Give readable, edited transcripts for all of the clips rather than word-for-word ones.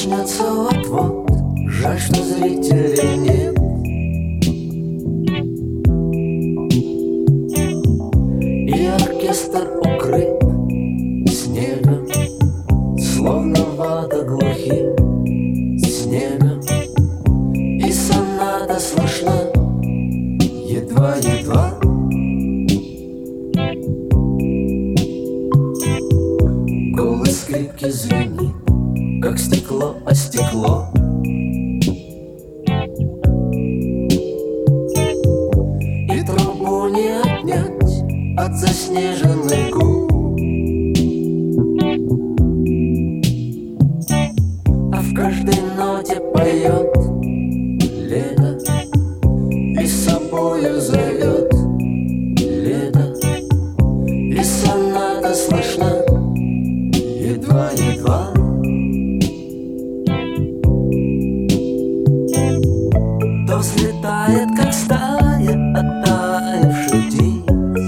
начнется вот-вот. Жаль, что зрителей нет. И оркестр укрыт снегом, словно вата глухим снегом. И соната слышна едва-едва. Голос скрипки звенит, как стекло о стекло. И трубу не отнять от заснеженных губ. А в каждой ноте поет лето и с собою зовет лето. И соната слышна едва-едва. То взлетает, как стая оттаивших птиц,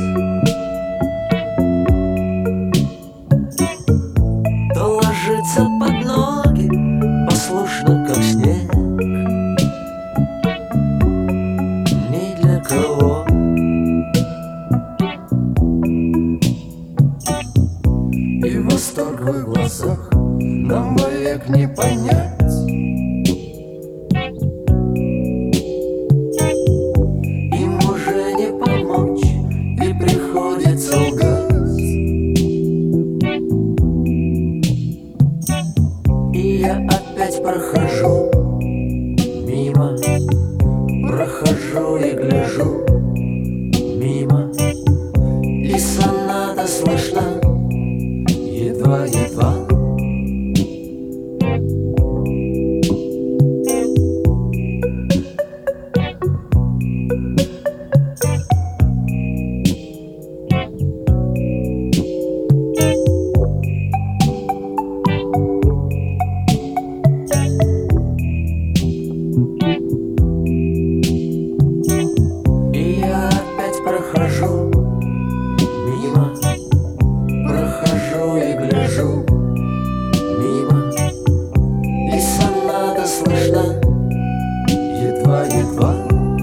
то ложится под ноги, послушно, как снег. Ни для кого. И восторг в их глазах нам вовек не понять. Им уже не помочь, и приходится лгать. И я опять прохожу мимо, прохожу и гляжу мимо. И соната слышна едва-едва. И я опять прохожу мимо, прохожу и гляжу мимо. И соната слышна едва-едва.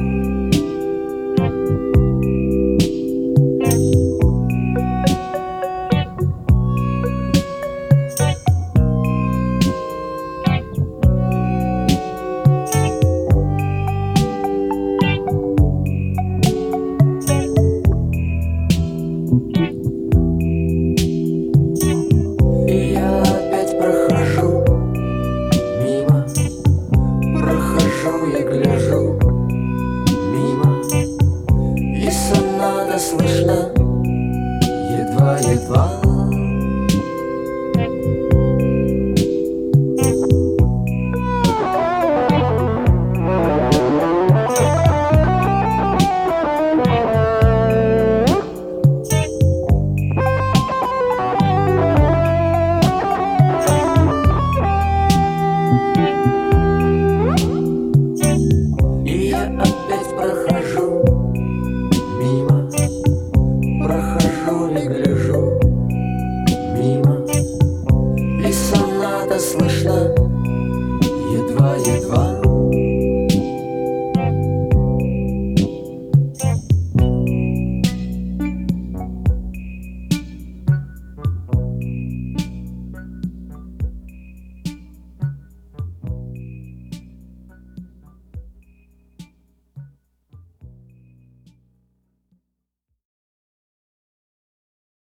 И я опять прохожу мимо, прохожу и гляжу мимо. И соната слышна едва-едва.